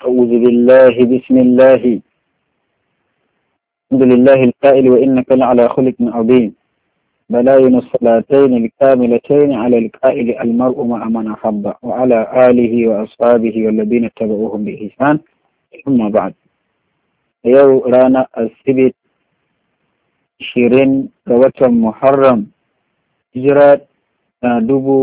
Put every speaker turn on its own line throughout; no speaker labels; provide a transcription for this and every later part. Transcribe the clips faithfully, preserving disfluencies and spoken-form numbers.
أعوذ بالله بسم الله الحمد لله القائل وإنك لعلى خلق عظيم بلاين الصلاتين الكاملتين على القائل المرء مع من أحب وعلى آله وأصحابه والذين اتبعوهم بإحسان ثم بعد يو رانا السبت شيرين روة محرم هجرات دبو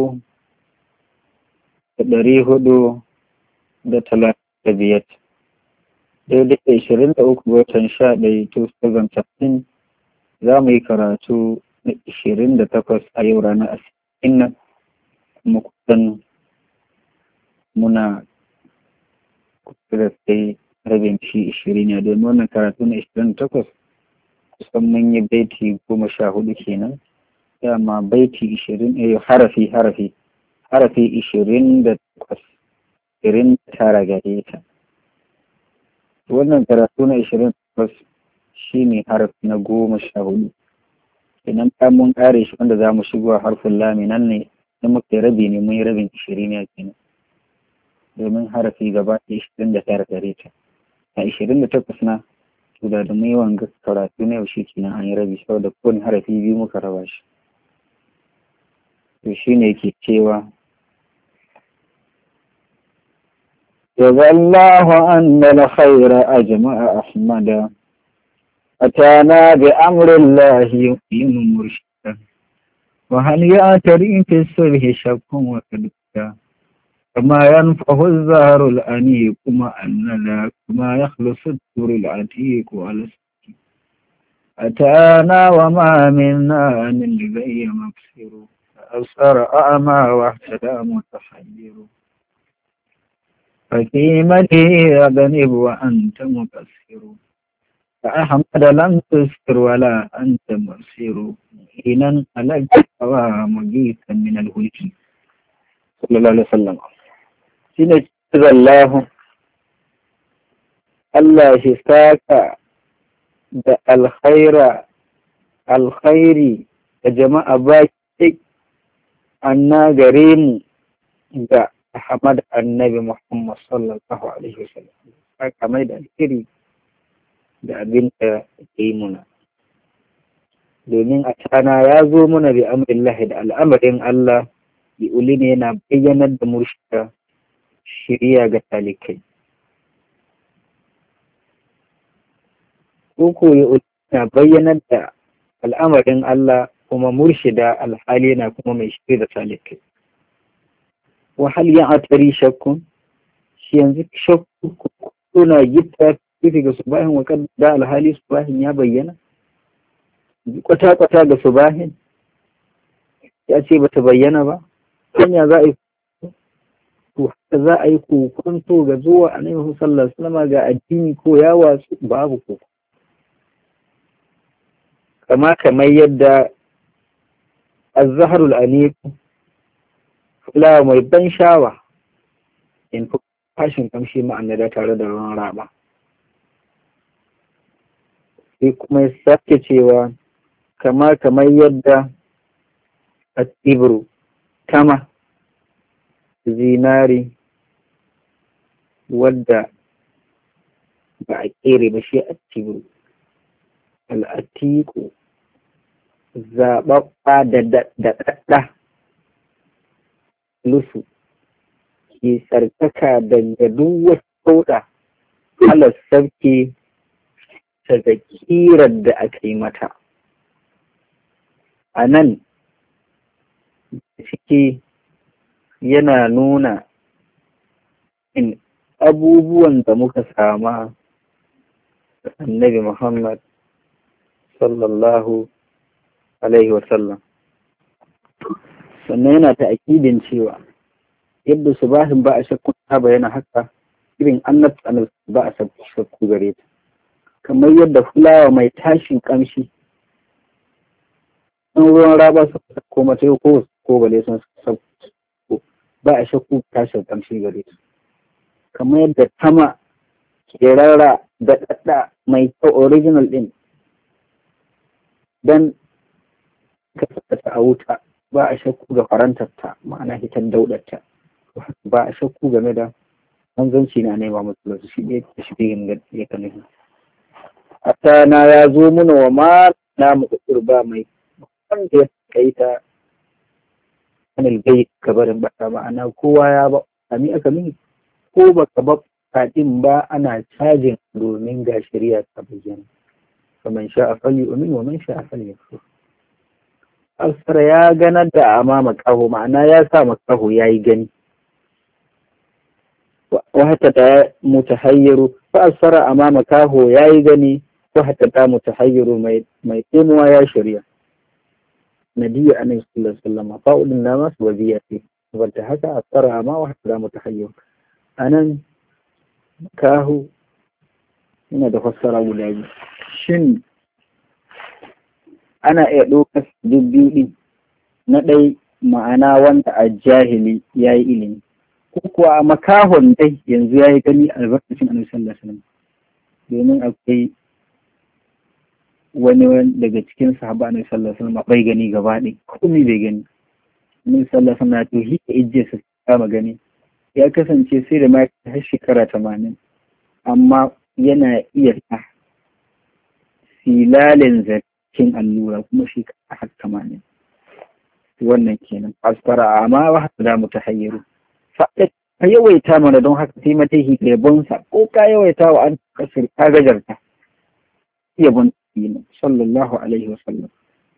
dari hudu da talatin da biyar daidai da ishirin da uku watan sha ɗaya two thousand thirteen za mu yi karatu na ishirin da takwas a yau ranar asirin nan kuma kusan muna kusa da sai rabin shi ishirin ya domin wannan karatu na ishirin da takwas kusan mun yi baiti goma sha hudu kenan dama baiti ishirin a harafi harafi harafi ishirin da takwas ishirin da tara gare ta wannan karatu na ishirin da takwas shi ne harafi na goma sha hudu idan ta mun kare shi wanda za mu shigo a harfin lami nan ne da muka rabi ne mun yi rabin ishirin ya kenan domin harafi gaba da ishirin da tara gare ta a ishirin da takwas na to da mun yi wanga karatu na yau shi kenan an yi rabi saboda kowane harafi biyu muka raba shi to shi ne ke cewa جزى الله أن الخير أجمع أحمد أتانا بأمر الله يقيم مرشدا وهل يأتري في الصلح شك وكدكا كما ينفه الزهر الأنيق ما أن لا كما يخلص الدور العتيق على السكين أتانا وما منا أن البي مبصر أبصر أعمى واهتدى متحير فكيمته أذنب وأنت مقصر فأحمد لم تسر ولا أنت مرسر حينا ألقى مجيثا من الهلك صلى الله عليه وسلم سنة الله الله شفاك الخير الخير جماعة باكي أنا قريم da Ahmad annabi Muhammad sallallahu alaihi wasallam aka mai da alheri da abin da ke muna domin a tana ya zo muna bi amrillahi da al'amarin Allah yi uli ne yana bayyanar da murshida shiriya ga talikai uku yi uli na bayyanar da al'amarin Allah kuma murshida alhali na kuma mai shiri da talikai وهل يعتري شك شيء شك كنا جبت في صباح وقد دا الحالي صباح يا بينا kwata kwata ga subahin ya ce bata bayyana ba hanya za a yi to haka za a yi kokonto ga zuwa annabi sallallahu alaihi wasallam ga addini ko ya wasu babu ko kama kamar yadda az-zahrul aniq fulawa mai ban shawa in fashin kamshi ma'anada tare da ruwan raba sai kuma ya sake cewa kama kamar yadda a tsibiru tama zinari wadda ba a kere ba shi a tsibiru al'atiku zaɓaɓɓa da daɗaɗɗa lusu ke tsarkaka daga duk wata kauda halar sarki ta zakirar da aka yi mata a nan ciki yana nuna in abubuwan da muka sama annabi Muhammad sallallahu alaihi wasallam sannan yana ta akidin cewa yadda subahin ba a shakku ta bayyana haka irin annabta ba a shakku gare ta kamar yadda fulawa mai tashin kamshi an ruwan raba su ko mace ko ko bale sun sauko ba a shakku tashin kamshi gare ta kamar yadda tama kerara da dadda mai kyau original din dan ka saka a wuta ba a shakku ga farantarta ma'ana hitar daudarta ba a shakku game da manzanci na nema mutu shi ne da shi yin ya kan nufi hatta na ya zo muna wa ma na mu ba mai wanda ya kai ta anil bai kabarin ba ma'ana kowa ya ba ami aka mini ko baka ba kaɗin ba ana cajin domin ga shari'a ta bayyana faman sha'a falyu'min wa man sha'a falyakfur asara ya ganar da amama kaho ma'ana ya sa makaho yayi gani wa hatta ta mutahayyiru fa asara amama kaho yayi gani wa hatta ta mutahayyiru mai mai kemuwa ya shari'a nabiyyu annabi sallallahu alaihi wasallam fa'ulun namas wa biyati wanda haka asara ama wa hatta ta mutahayyiru anan kaho yana da fassara guda biyu shin ana iya ɗaukar duk biyu ɗin na ɗai ma'ana wanda a jahili ya yi ilimi ko kuwa a makahon dai yanzu ya yi gani albarkacin annabi sallallahu alaihi wasallam domin akwai wani daga cikin sahaba annabi sallallahu alaihi wasallam bai gani gaba ɗaya komai bai gani annabi sallallahu alaihi wasallam to hika ijje su kama gani ya kasance sai da ma har shekara tamanin amma yana iya ta filalin zakin allura kuma shi a har tamanin wannan kenan asfara amma wa haka da mu tahayyaru fa ka yawaita mana don haka sai mata hi ka yabonsa ko ka yawaita wa an kasir ka gajarta yabon dinin sallallahu alaihi wasallam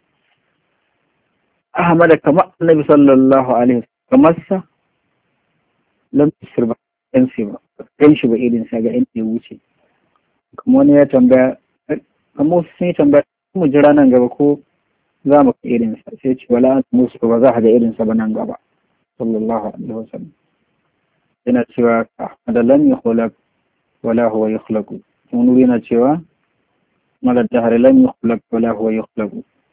ahmad kama annabi sallallahu alaihi wasallam kamar sa lam tusirba kan shi ba kan shi ba irin sa ga inda ya wuce kuma wani ya tambaya amma sun yi tambaya mu jira nan gaba ko za mu ka irin sa sai ce wala an musu ba za ka ga irin sa ba nan gaba sallallahu alaihi wasallam yana cewa ahmad lam yukhlaq wala huwa yukhlaq wani yana cewa mala dahar lam yukhlaq wala huwa yukhlaq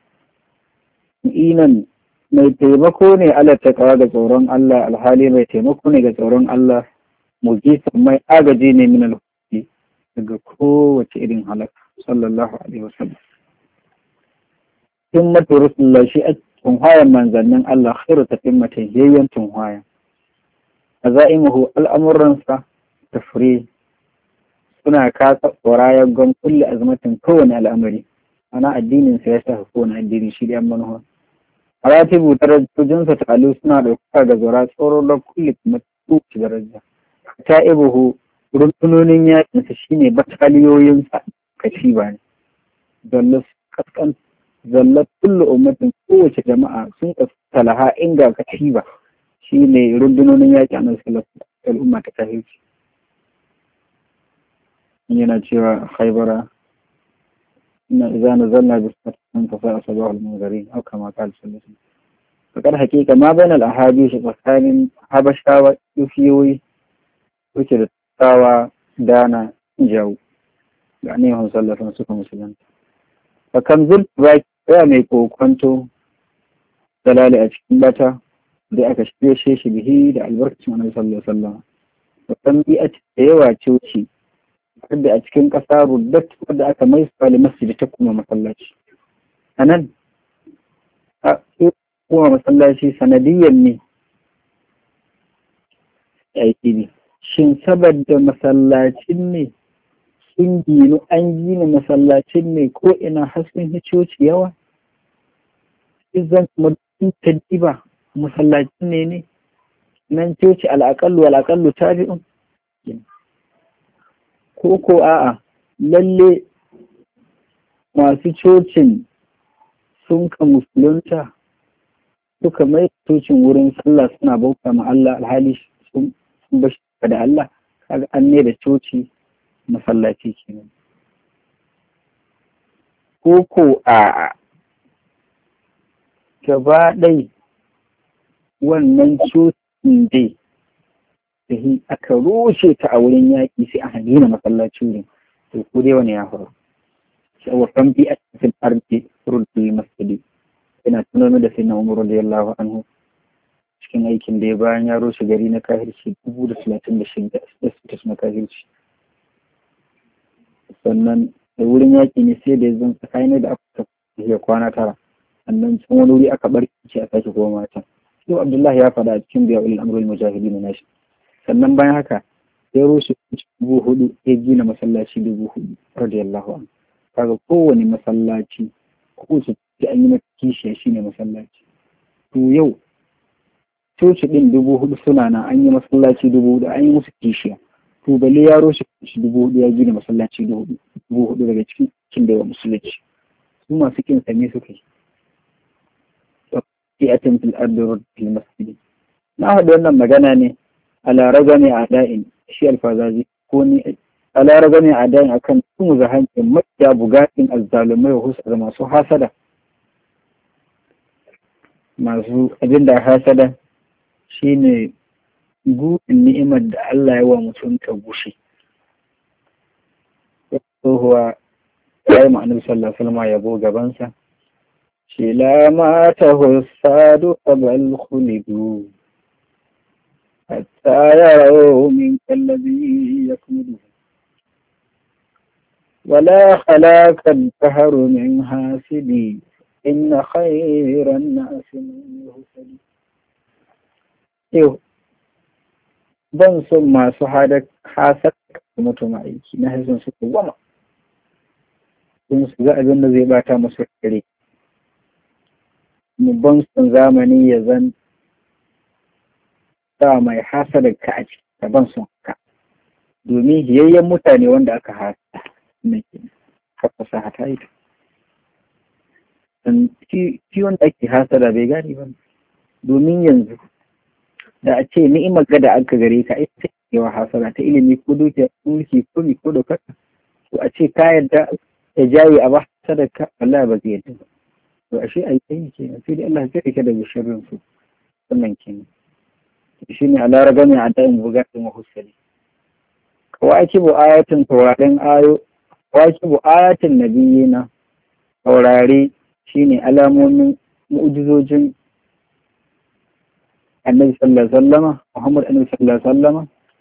inan mai taimako ne Allah ta kawo ga tsoron Allah alhali mai taimako ne ga tsoron Allah mujisa mai agaji ne min alhuki daga kowace irin halaka sallallahu alaihi wasallam himmatu rasulullah shi a tunhayan manzannin Allah khairu tatimmatin yayyan tunhaya azaimuhu al'amuransa tafri suna kasa tsorayen gon kulli azmatin kowane al'amari ana addinin sa ya sa kowane addini shi da manuwa aratibu darajojinsa ta'alu suna ɗaukaka ga zora tsoro da kulli kuma tuci daraja ta ibuhu runtunonin yakinsa shine bataliyoyinsa katiba ne zallas kaskan zallat kullu ummatin kowace jama'a sun talaha inga katiba shine rundunonin yaki annabi sallallahu alaihi wasallam al'umma ta kafirci yana cewa khaybara inna idza nazalna bi safatin fa sa'a sabahul munzirin aw kama qala sallallahu alaihi wasallam fakar hakika ma bainal ahadith tsakanin habashawa yufiyoyi wuce da tsawa dana jawo ga ne hon sallallahu suka musulunta fa kam zul ba ya mai kokonto dalali a cikin bata da aka shirye shi bihi da albarkacin annabi sallallahu alaihi wasallam wa kan bi a yawa coci da a cikin ƙasa ruddat wadda aka mai sali masjidi ta kuma masallaci anan a kuma masallaci sanadiyyar ne aiki ne shin saboda masallacin ne sun ginu an gina masallacin ne ko ina hasken hicoci yawa izan kuma ta diba masallacin ne ne nan coci al'aƙallu al'aƙallu tabi'un ko ko a'a lalle masu cocin sun ka musulunta suka mai cocin wurin sallah suna bauta ma Allah alhali sun bashi da Allah kaga an ne da coci masallaci kenan ko ko a'a gaba ɗai wannan cocin dai da aka rushe ta a wurin yaƙi sai aka gina masallaci ne to ko dai wani ya faru sai wa kan bi a cikin ardi rudul masjidi ina tunanin da sai na Umar radiyallahu anhu cikin aikin da ya bayan ya rushe gari na kahirci dubu da talatin da shida da su na kahirci sannan da wurin yaƙi ne sai da ya zan tsakanin da aka tafiya kwana tara sannan can wani wuri aka barkice a sake koma can sai Abdullahi ya faɗa a cikin biya ulil amrul mujahidin nashi sannan bayan haka ya rushe dubu hudu ya gina masallaci dubu hudu radiyallahu anhu. Kaga kowane masallaci ko su ce an yi mata kishiya shine masallaci. To yau coci din dubu hudu suna nan, an yi masallaci dubu hudu an yi musu kishiya. To bale ya rushe dubu hudu ya gina masallaci dubu hudu daga cikin cikin da yawa musulunci. Su masu kin same suka yi. Fi atimtul ardi fil masjid. Na haɗu wannan magana ne ala ragami a'da'in shi alfazazi ko ni ala ragami a'da'in akan tun zahancin makiya bugatin azzalumai wa husa masu hasada. Masu abinda hasada shine gudun ni'imar da Allah ya wa mutum ta gushe. Tsohuwa ya yi ma'anar sallallahu alaihi wasallam yabo gabansa. Shi la ma ta hussadu qabal khulidu hatta yarau min kallazi yakmudu wala khalaqa al-dahru min hasidi inna khayran nasi man yuhsadi. Yau ban son masu hasar mutum aiki na haifin su goma sun su ga abin da zai bata musu kare. Mu ban son zamani ya zan sa mai hasada ka a ciki ta ban son ka domin hiyayyen mutane wanda aka hasa na ke haka sa hata yi shi wanda ake hasada bai gane ba domin yanzu da a ce ni'imar gada aka gare ka ita yawa hasara ta ilimi ko dukiya mulki ko mi ko dokaka to a ce ka yarda ya jaye a ba sadaka Allah ba zai yarda ba to ashe ai kai kenan sai dai Allah ya kake da sharrin su wannan kenan shine ala ragami a da'in bugatin wa husali kawakibu ayatin taurarin ayo kawakibu ayatin nabiyina taurari shine alamomin mu'jizojin annabi sallallahu alaihi wasallama Muhammad annabi sallallahu alaihi wasallama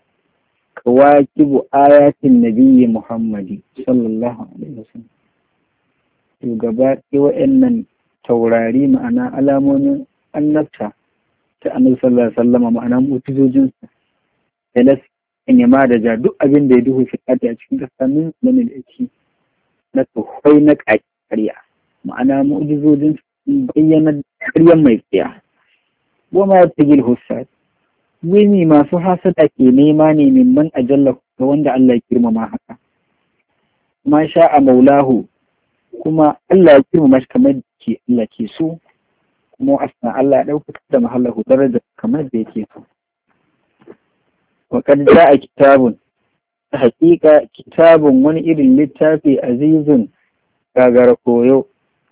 kawakibu ayatin nabiyyi Muhammadi sallallahu alaihi wasallam to gaba ɗaya wa'annan taurari ma'ana alamomin annabta ta annabi sallallahu alaihi wasallama ma'ana mu'jizojin sa elas in yama da ja duk abin da ya duhu fi a cikin kasa min lamin aiki na tuhai na ƙariya ma'ana mu'jizojin bayyana ƙaryan mai tsiya wama ya tagil hussad wani masu hasada ke nema ne mimman ajalla ga wanda Allah ya girmama haka ma sha a maulahu kuma Allah ya girmama shi kamar ke Allah ke so kuma asna Allah ya dauka da mahallahu daraja kamar da yake so wa kad jaa kitabun haqiqa kitabun wani irin littafi azizun gagara koyo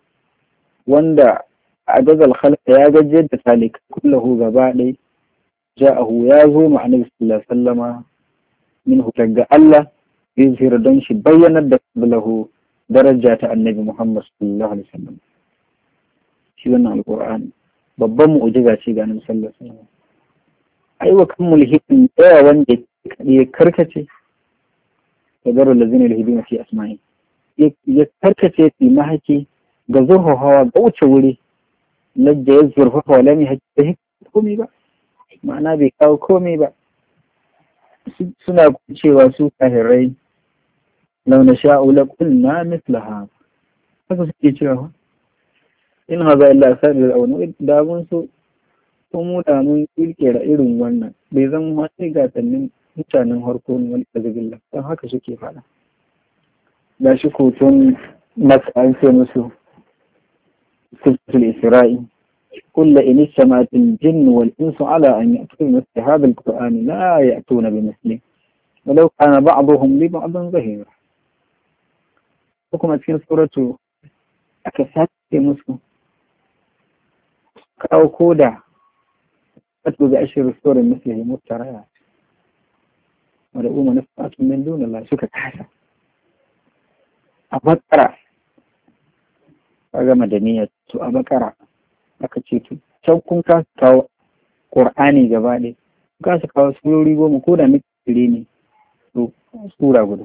wanda a gazal khalqa ya gajiyar da salik kullahu gaba ɗai ja'ahu ya zo ma annabi sallallahu alaihi wasallama min daga Allah yuzhir don shi bayyanar da lahu daraja ta annabi Muhammad sallallahu alaihi wasallam shi wannan alqur'ani babban mu'jiza ce ga annabi sallallahu alaihi wasallam ai wa kan mulhidin tsaya wanda ya karkace tadarul lazina yulhiduna fi asma'i ya karkace fi mahaki ga zuhu hawa ga wuce wuri na da ya zurfafa wala mai haƙƙi komai ba ma'ana bai kawo komai ba suna cewa su kahirai launa sha'u la qulna mithlaha haka suke cewa in haza illa sa'il al-awn da mun so ko mu da mun kirkira irin wannan bai zan ma sai ga tannin mutanen harko ne wani azabilla dan haka suke faɗa gashi ko tun an ce musu سورة الإسراء قل إن اجتمعت الجن والإنس على أن يأتوا بمثل هذا القرآن لا يأتون بمثله ولو كان بعضهم لبعض ظهيرا حكمت في سورة أكسات في مسلم أو كودا أتوا بأشهر السور مثله مفتريات ولأوم نفسات من دون الله سكت حسن أبطرع kaga madaniya to a bakara aka ce to can kun ka kawo Qur'ani gaba ɗaya ka su kawo surori goma ko da mitire ne to sura guda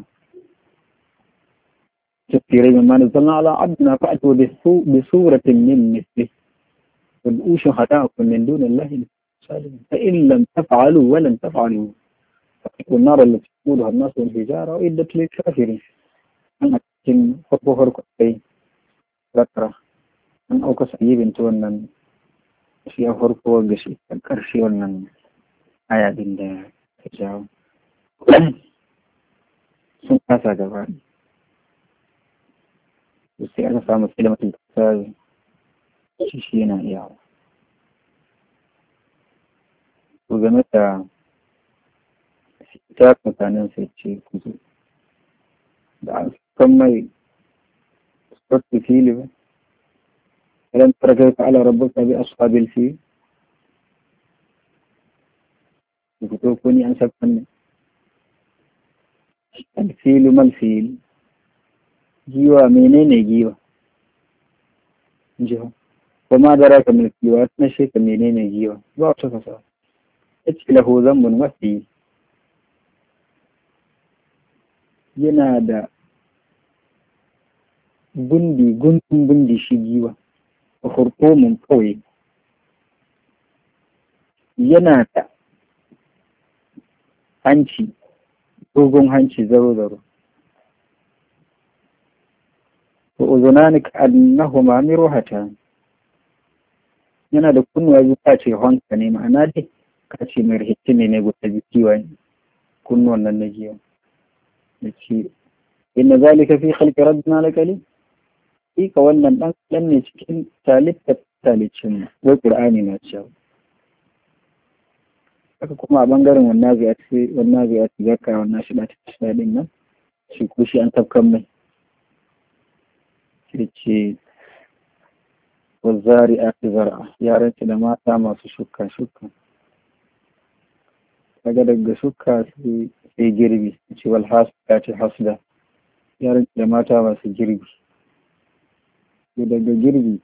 tafsirai min man zanna ala abdina fa atu bi suratin min misli wal ushu hada'akum min dunillahi salihin fa in lam taf'alu wa lam taf'alu والنار التي تقودها الناس والحجارة وإدت للكافرين. أنا كن فرقو فرقو أي ذكرى أن أوكس أجيب تونا shi a farko ga shi a ƙarshe wannan aya ɗin da ta jawo sun kasa gaba da sai aka samu ilimin tsari shi shi yana iyawa. Ku game da ta mutanen sai ce ku zo da an san mai sarki fili ba idan farkar ka ala rabbuka bi ashabil fi ku fito ko ni an sabkan ne alfilu mal fil giwa menene giwa jiho kuma da raka mil giwa na shi ka menene giwa ba wata kasa yace lahu zambun wasi yana da gundi guntun gundi shi giwa a hurkomin kawai yana da hanci dogon hanci zaro-zaro to uzunani ka annahuma miruhata yana da kunnuwa biyu ka ce honka ne ma'ana dai ka ce mai rikici ne ne guda jikiwa ne kunnuwan nan na giwa da ce inna zalika fi khalqi rabbina laqali ka wannan dan dan ne cikin talitta talicin wai qur'ani na cewa haka kuma a bangaren wannan zai ce wannan zai ce zakka wannan shi da ta din nan shi ko shi an tafkan mai shi ce wazari a zar'a yaran da mata masu shuka shuka daga daga shuka sai girbi ce wal hasda ce hasda yaran da mata masu girbi daga girbi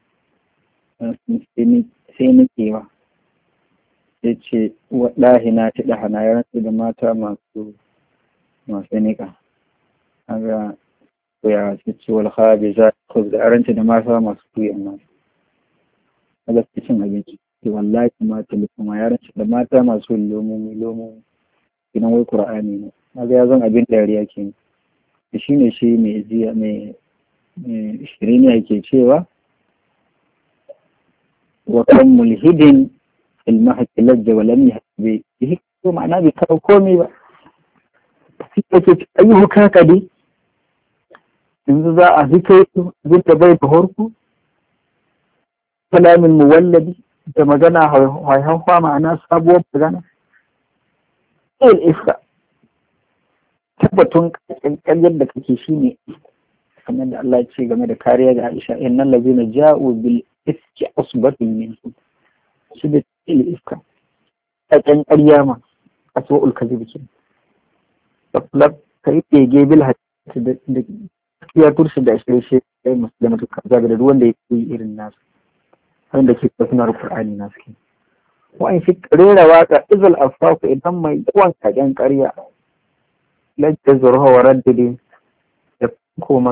sai nikewa ya ce waɗahi na ci ɗahana ya rantsu da mata masu masu nika aga ya ce walhabi za a da rantsu da mata masu tuyi amma a gaske cin abinci ke wallahi mata lukuma ya rantsu da mata masu lomomi lomomi idan wai ƙura'ani ne aga ya zan abin dariya ke da shi ne shi mai jiya mai shirin yake cewa wa kan mulhidin ilmahaki lajja wa lam yahbi bihi ko ma'ana bai kawo komai ba sai yake ayyuhu kaka dai yanzu za a zike su zinta bai da horku kalamin muwallabi da magana haihuwa ma'ana sabuwar magana il iska tabbatun karyar da kake shine kamar da Allah ce game da kariya ga Aisha innal ladina ja'u bil iski usbatun minkum shi da il iska a kan ƙarya ma aswa'ul kadhib ce tablab kai tege bil hadisi da ya turshi da shi shi sai muslimatu kaza da ruwan da yake irin nasu wanda ke sunar Qur'ani nasu ke wa in fi rera waka izal afaku idan mai yawan kagen ƙarya lajja zurha wa raddidi da koma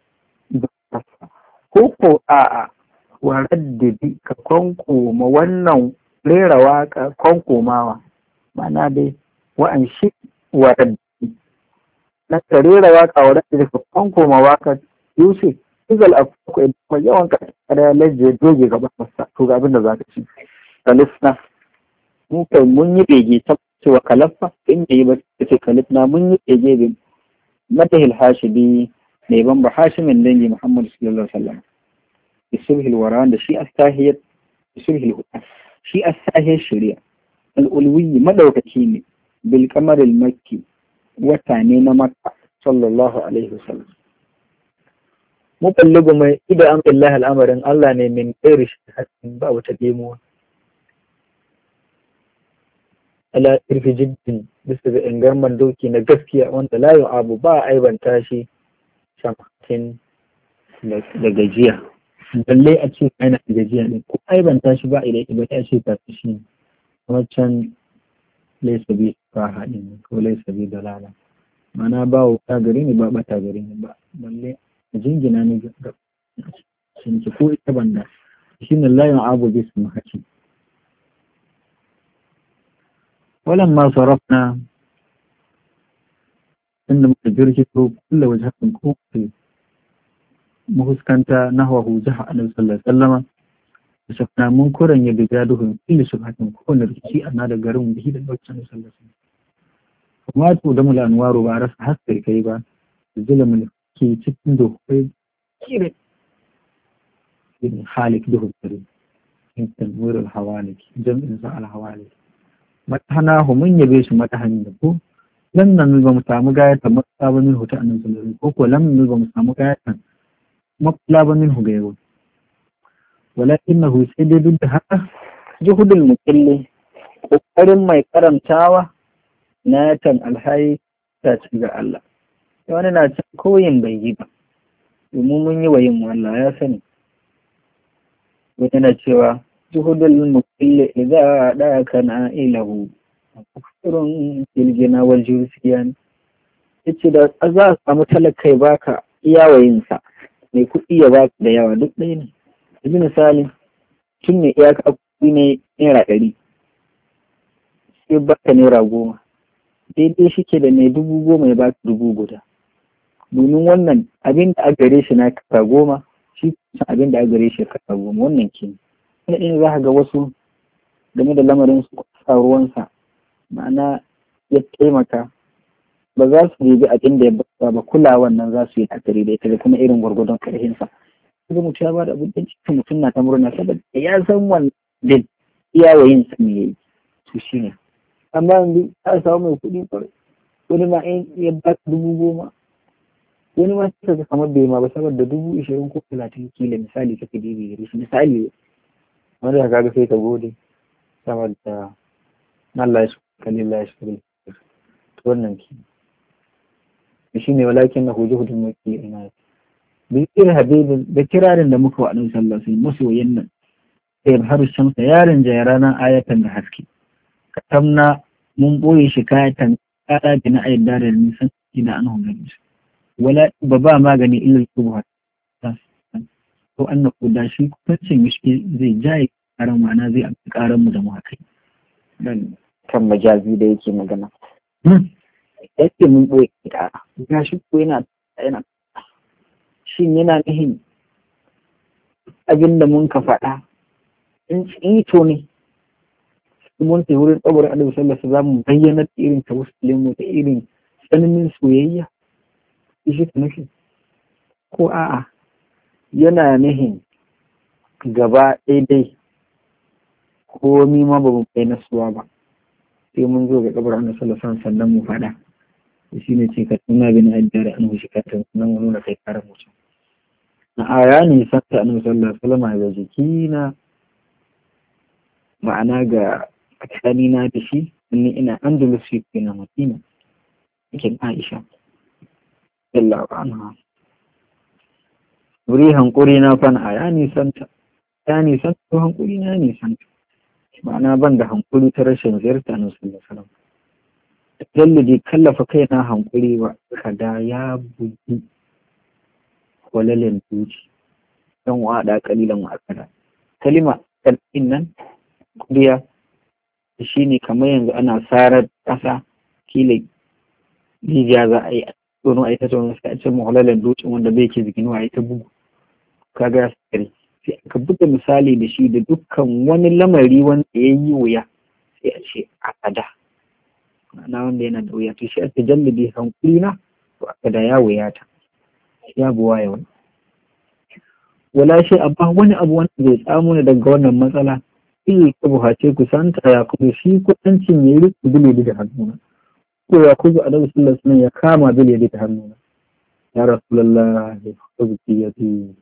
ko ko a'a wa raddidi ka kwankoma wannan rera waka kwankomawa ma'ana dai wa'an shi wa raddidi na ka rera waka wa raddidi ka kwankoma waka yusuf izal akwai mai yawan ƙarya lajja doge gaba masa to ga abin da za ka ci kalifna mu kai mun yi bege ta cewa kalaffa in da yi ba ce kalifna mun yi bege bin matahil hashibi ne ban ba hashimin dangi Muhammad sallallahu alaihi wasallam isubhil waran da shi astahiyat isubhil huda shi astahiyat shari'a al-ulwi madaukaki ne bil qamar al-makki wata ne na makka sallallahu alaihi wasallam muballigu mai ida an billahi al'amarin Allah ne min ɗari shi ba wata demuwa ala irfi jiddin bisa ga ingarman doki na gaskiya wanda layin abu ba a aibanta shi shamakin da gajiya balle a ce ana da gajiya ne ko aibanta shi ba a idan ba ta ce ta shi kuma can laisa bi ba haɗin ko laisa bi dalala mana ba wuta gari ne ba bata gari ne ba balle a jingina ne ga shinki ko ita banda shi ne layin abu bi su mahaki walan ma sarrafna inda muka jirkito kulla wajhatin ko mahuskanta nahwahu jaha annabi sallallahu alaihi wasallama da shafna mun koran ya biga duhun kulli subhatin ko na rikici ana da garin bihi da lokacin sallallahu alaihi wasallam kuma to da mula anwaru ba rasa haskar kai ba zulmun ke cikin dokai kire in halik duhun kare in tanwirul hawalik jam'in sa al hawalik matahana hu mun yabe su matahan da ko lan nan ba mu samu gayatan matsabamin huta annabi sallallahu alaihi wasallam ko ko lam ba mu samu gayatan matlaba minhu gairu walakinahu sai dai duk da haka juhudul muqilli kokarin mai karantawa na tan alhayi ta ci ga Allah wani na cin koyin bai yi ba domin mun yi wa yin Allah ya sani wani na cewa juhudul muqilli idza da kana ilahu kufrun filgina wal jursiyan yace da za a samu talakai baka iyawayinsa mai kuɗi ya ba da yawa duk ɗaya ne yanzu misali tun ne iyaka kuɗi ne naira ɗari sai baka naira goma daidai shi ke da mai dubu goma ya baka dubu guda domin wannan abin da aka gare shi na kasa goma shi kusan abin da aka gare shi kasa goma wannan ke ne ɗin za ka ga wasu game da lamarin su kwasa ruwansa ma'ana ya taimaka ba za su bibi abin da ya ba ba kulawan nan za su yi takari da ita da kuma irin gwargwadon karhinsa kuma mutum ya ba da abin cikin mutum na ta murna saboda ya san wannan iyawayin sa ne yayi to shine amma yanzu ka samu mai kuɗi kawai wani ma in ya ba dubu goma wani ma sai ka kamar bai ma ba saboda dubu ishirin ko talatin kila misali kake dibi gare shi misali wanda ka ga sai ka gode saboda Allah ya shukar Allah ya shukar wannan ki shi ne walakin na huju hudun maki ina bikir habibin da kirarin da muka wa annabi sallallahu alaihi wasallam masoyin nan sai har shamsa yarin jaya ranar ayatan da haske katamna mun boye shi kayatan kada da na ayyada da nisan ina an hungarin shi wala ba ba magani illa subha to annaku da shi kusancin mishi zai jaye karan ma'ana zai amsa karan mu da mu haka dan kan majazi da yake magana yake mun ɓoye da ga shi ko yana yana shin yana nihin abin da mun ka faɗa in ito ne mun ta wurin tsabar annabi sallallahu alaihi wasallam bayyana irin tawassulin mu da irin tsananin soyayya shi ta nufi ko a'a yana nihin gaba daidai ko mi ma ba mu kai nasuwa ba sai mun zo ga kabar annabi sallallahu alaihi wasallam sannan mu faɗa shi ne ce ka tuna bin addar an hushi katin nan nuna kai karar mutum na aya ne santa annabi sallallahu alaihi wasallam ga jikina ma'ana ga tsakanina da shi ni ina andalus shi na madina cikin aisha sallallahu anha wuri hankuri na fan aya ne santa ya ne santa hankuri na ne santa ma'ana ban da hankuri ta rashin ziyarta annabi sallallahu alaihi wasallam Jalli bai kallafa kaina hankuri ba kada ya bugi walalin duci don wada kalilan wa'akada kalima kalin nan kuriya shi ne kamar yanzu ana sarar ƙasa kila rijiya za a yi a tsoron a yi ta tsoron sai a ce mahalalin dutsen wanda bai ke zikin wa ta bugu kaga sai sai aka buga misali da shi da dukkan wani lamari wanda ya yi wuya sai a ce a kada na wanda yana da wuya to shi ake jallabi hankuli na to aka da ya wuya ta ya buwa ya wani wala shi abba wani abu wanda zai samu ne daga wannan matsala iya ka buhace ku santa ya kuma shi kudancin ya yi rikin biledi da hannuna ko ya kuzu a daga sallar sunan ya kama biledi da hannuna ya rasulallah ya kuzu ya fi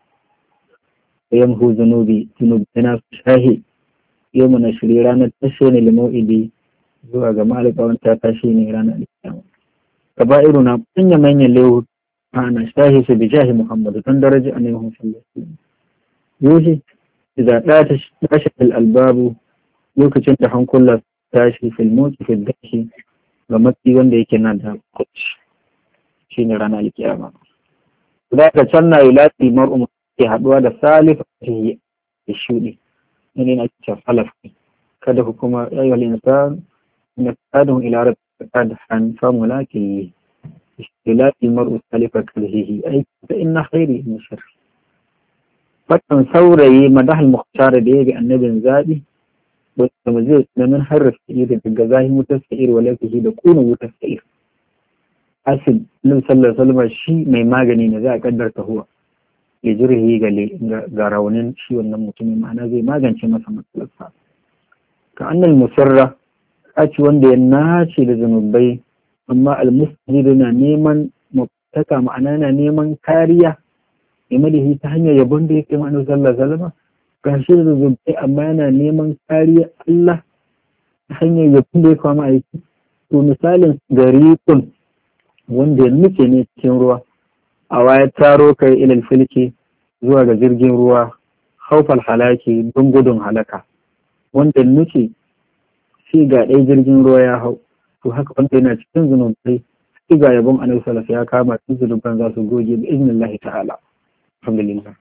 yamhu zanubi zunubi yana shahi yau mana shirye ranar tashe ne limau'idi zuwa ga malikawan ta tashi ne ranar alkiyama kaba'iru na manya manyan lewu ana shahi su bi jahi muhammadu don daraja annabi muhammad sallallahu alaihi wasallam yoshi idan da ta tashi fil albabu lokacin da hankula tashi fil motsi fil dashi ga matsi wanda yake na da kuci shine ranar alkiyama da ka canna yulati mar'um ke haduwa da salif ya shudi ne na cikin salaf kada ku kuma ayyuhal insan na tsadun ila rabbika qad han famula ki ikhtilafi mar'u salifa kalhihi ai fa inna khairi min shar fatan saurayi madahal mukhtar da yabi annabin zabi wanda mu zai na min harrafa da daga zahin wutar sa'ir wa lafihi da kuna wutar sa'ir asid nan sallar salma shi mai magani ne za a kaddarta huwa ya jirhi ga raunin shi wannan mutumin ma'ana zai magance masa matsalarsa ka annal musarra aci wanda ya nace da zunubai amma almusjidu na neman mutaka ma'ana na neman kariya imalihi ta hanyar yabon da ya kai ma'anar sallar salma ga shi da zunubai amma yana neman kariya Allah ta hanyar yabon da ya kama aiki to misalin garikun wanda ya nuke ne cikin ruwa a waya taro kai ilal filki zuwa ga jirgin ruwa haufal halaki don gudun halaka wanda nuke shi ga ɗaya jirgin ruwa ya hau to haka wanda yana cikin zunubai shi ga yabon annabi sallallahu ya kama su zunuban za su goge bi iznillahi ta'ala alhamdulillah